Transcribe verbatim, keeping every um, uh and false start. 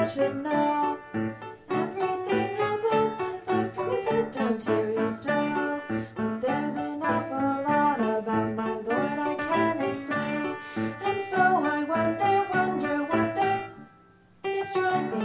I should know everything about my Lord from his head down to his toe. But there's an awful lot about my Lord I can't explain, and so I wonder, wonder, wonder. It's driving